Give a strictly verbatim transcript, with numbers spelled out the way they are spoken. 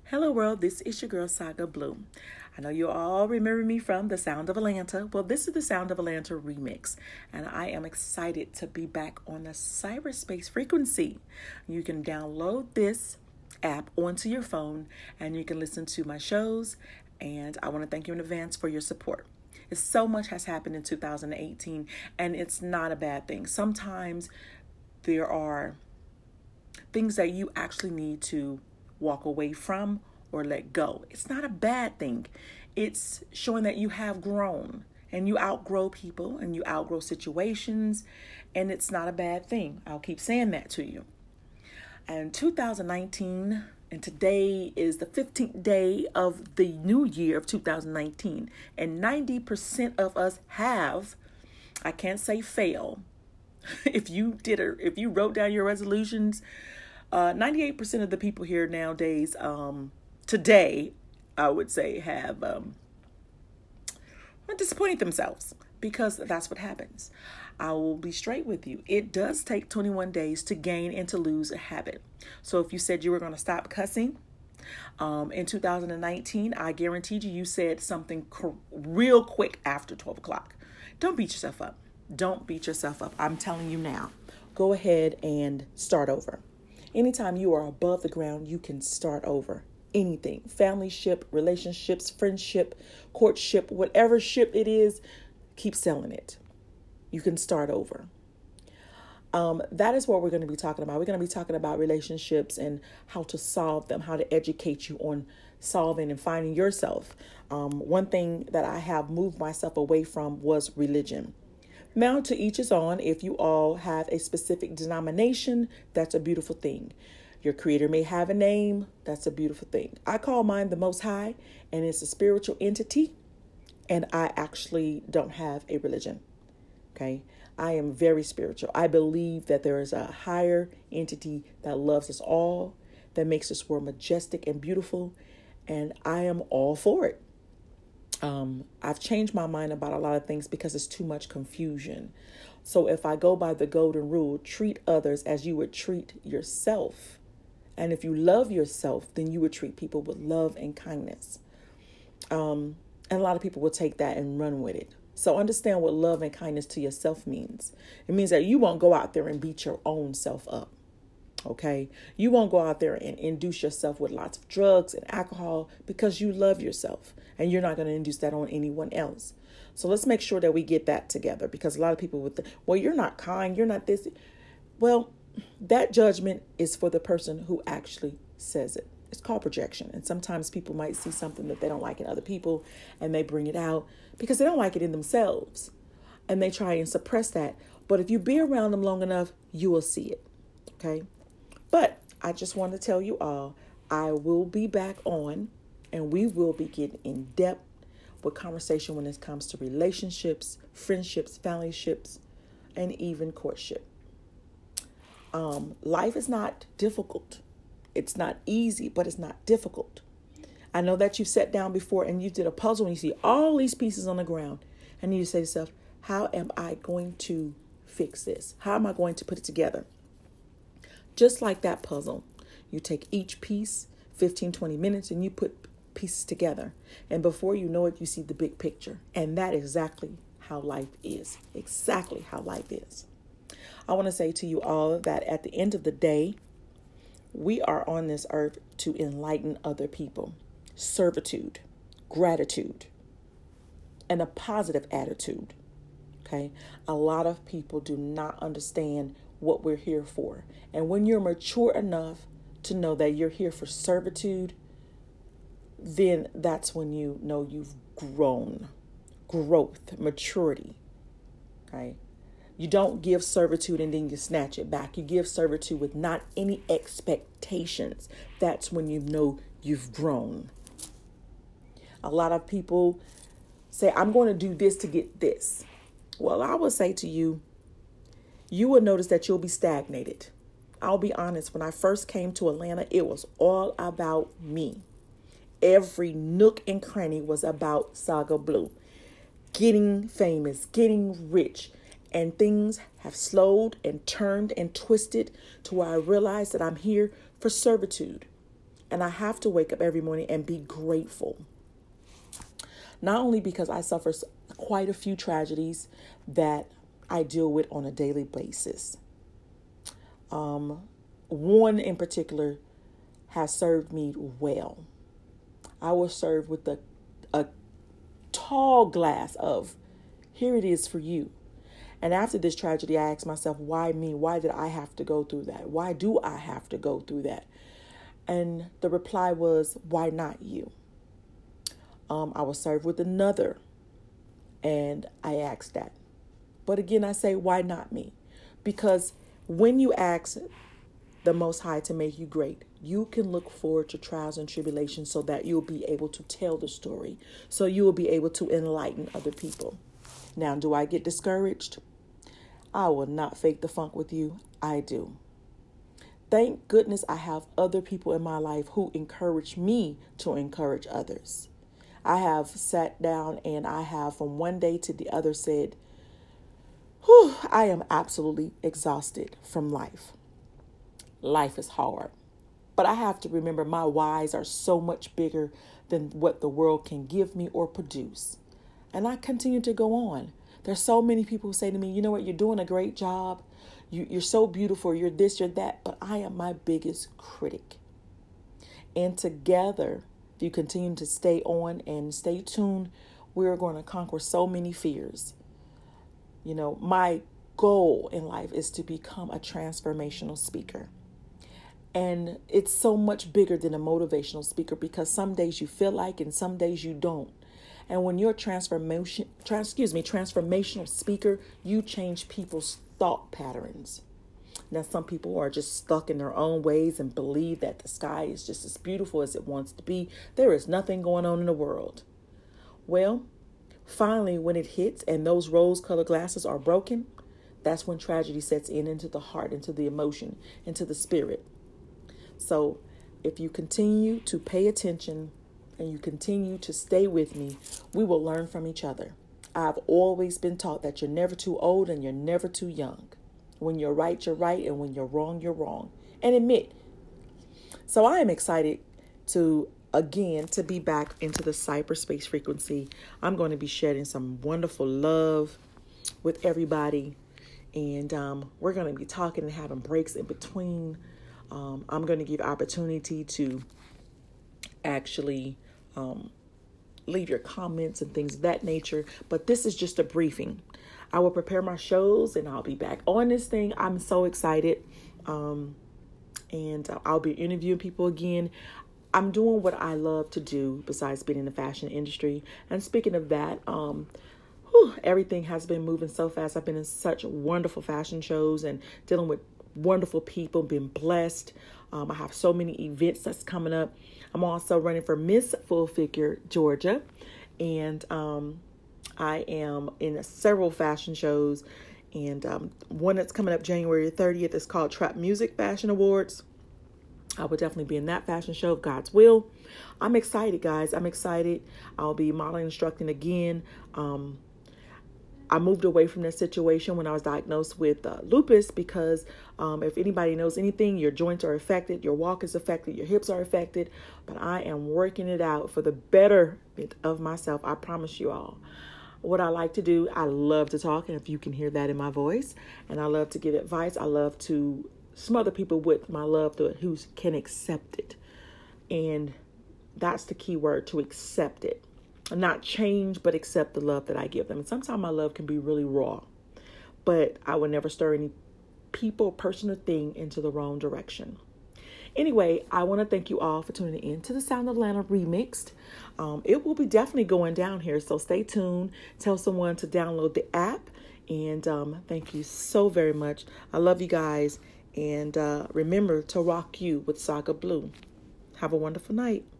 Hello world, this is your girl Saga Blue. I know you all remember me from The Sound of Atlanta. Well, this is the Sound of Atlanta remix, and I am excited to be back on the cyberspace frequency. You can download this app onto your phone and you can listen to my shows, and I want to thank you in advance for your support. So much has happened in two thousand eighteen, and it's not a bad thing. Sometimes there are things that you actually need to walk away from or let go. It's not a bad thing. It's showing that you have grown and you outgrow people and you outgrow situations, and it's not a bad thing. I'll keep saying that to you. And two thousand nineteen, and today is the fifteenth day of the new year of two thousand nineteen, and ninety percent of us have, I can't say fail. If you did a, if you wrote down your resolutions, Uh, ninety-eight percent of the people here nowadays, um, today, I would say, have um, disappointed themselves, because that's what happens. I will be straight with you. It does take twenty-one days to gain and to lose a habit. So if you said you were going to stop cussing um, in two thousand nineteen, I guaranteed you, you said something co- real quick after twelve o'clock. Don't beat yourself up. Don't beat yourself up. I'm telling you now. Go ahead and start over. Anytime you are above the ground, you can start over. Anything, family ship, relationships, friendship, courtship, whatever ship it is, keep selling it. You can start over. Um, that is what we're going to be talking about. We're going to be talking about relationships and how to solve them, how to educate you on solving and finding yourself. Um, one thing that I have moved myself away from was religion. Now, to each his own. If you all have a specific denomination, that's a beautiful thing. Your creator may have a name. That's a beautiful thing. I call mine the Most High, and it's a spiritual entity. And I actually don't have a religion. Okay. I am very spiritual. I believe that there is a higher entity that loves us all, that makes this world majestic and beautiful. And I am all for it. Um, I've changed my mind about a lot of things because it's too much confusion. So if I go by the golden rule, treat others as you would treat yourself. And if you love yourself, then you would treat people with love and kindness. Um, and a lot of people will take that and run with it. So understand what love and kindness to yourself means. It means that you won't go out there and beat your own self up. Okay, you won't go out there and induce yourself with lots of drugs and alcohol because you love yourself, and you're not going to induce that on anyone else. So let's make sure that we get that together, because a lot of people would think, well, you're not kind, you're not this. Well, that judgment is for the person who actually says it. It's called projection. And sometimes people might see something that they don't like in other people, and they bring it out because they don't like it in themselves, and they try and suppress that. But if you be around them long enough, you will see it. Okay. But I just want to tell you all, I will be back on, and we will be getting in depth with conversation when it comes to relationships, friendships, family ships, and even courtship. Um, life is not difficult. It's not easy, but it's not difficult. I know that you sat down before and you did a puzzle and you see all these pieces on the ground, and you say to yourself, how am I going to fix this? How am I going to put it together? Just like that puzzle, you take each piece, fifteen, twenty minutes, and you put pieces together. And before you know it, you see the big picture. And that is exactly how life is. Exactly how life is. I want to say to you all that at the end of the day, we are on this earth to enlighten other people. Servitude, gratitude, and a positive attitude. Okay? A lot of people do not understand what we're here for. And when you're mature enough to know that you're here for servitude, then that's when you know you've grown. Growth, maturity. Okay? You don't give servitude and then you snatch it back. You give servitude with not any expectations. That's when you know you've grown. A lot of people say, I'm going to do this to get this. Well, I will say to you, you will notice that you'll be stagnated. I'll be honest. When I first came to Atlanta, it was all about me. Every nook and cranny was about Saga Blue. Getting famous, getting rich. And things have slowed and turned and twisted to where I realize that I'm here for servitude. And I have to wake up every morning and be grateful. Not only because I suffer quite a few tragedies that I deal with on a daily basis. Um, one in particular has served me well. I was served with a, a tall glass of, here it is for you. And after this tragedy, I asked myself, why me? Why did I have to go through that? Why do I have to go through that? And the reply was, why not you? Um, I was served with another, and I asked that. But again, I say, why not me? Because when you ask the Most High to make you great, you can look forward to trials and tribulations so that you'll be able to tell the story. So you will be able to enlighten other people. Now, do I get discouraged? I will not fake the funk with you. I do. Thank goodness I have other people in my life who encourage me to encourage others. I have sat down and I have from one day to the other said, whew, I am absolutely exhausted from life. Life is hard. But I have to remember my whys are so much bigger than what the world can give me or produce. And I continue to go on. There's so many people who say to me, you know what, you're doing a great job. You, you're so beautiful. You're this, you're that. But I am my biggest critic. And together, if you continue to stay on and stay tuned, we're going to conquer so many fears. You know, my goal in life is to become a transformational speaker. And it's so much bigger than a motivational speaker because some days you feel like and some days you don't. And when you're a transformation, trans, excuse me, transformational speaker, you change people's thought patterns. Now, some people are just stuck in their own ways and believe that the sky is just as beautiful as it wants to be. There is nothing going on in the world. Well, finally, when it hits and those rose-colored glasses are broken, that's when tragedy sets in into the heart, into the emotion, into the spirit. So if you continue to pay attention and you continue to stay with me, we will learn from each other. I've always been taught that you're never too old and you're never too young. When you're right, you're right. And when you're wrong, you're wrong. And admit. So I am excited to, again, to be back into the cyberspace frequency. I'm going to be shedding some wonderful love with everybody. And um, we're going to be talking and having breaks in between. Um, I'm going to give opportunity to actually um, leave your comments and things of that nature. But this is just a briefing. I will prepare my shows and I'll be back on this thing. I'm so excited. Um, and I'll be interviewing people again. I'm doing what I love to do besides being in the fashion industry. And speaking of that, um, whew, everything has been moving so fast. I've been in such wonderful fashion shows and dealing with wonderful people, been blessed. Um, I have so many events that's coming up. I'm also running for Miss Full Figure Georgia. And um, I am in several fashion shows. And um, one that's coming up January thirtieth is called Trap Music Fashion Awards. I will definitely be in that fashion show if God's will. I'm excited, guys. I'm excited. I'll be modeling instructing again. Um, I moved away from that situation when I was diagnosed with uh, lupus because um, if anybody knows anything, your joints are affected, your walk is affected, your hips are affected. But I am working it out for the betterment of myself. I promise you all. What I like to do, I love to talk, and if you can hear that in my voice, and I love to give advice. I love to smother people with my love to who can accept it. And that's the key word, to accept it. Not change, but accept the love that I give them. And sometimes my love can be really raw, but I will never stir any people, person, or thing into the wrong direction. Anyway, I want to thank you all for tuning in to the Sound of Atlanta Remixed. Um, it will be definitely going down here, so stay tuned. Tell someone to download the app, and um, thank you so very much. I love you guys, and uh, remember to rock you with Saga Blue. Have a wonderful night.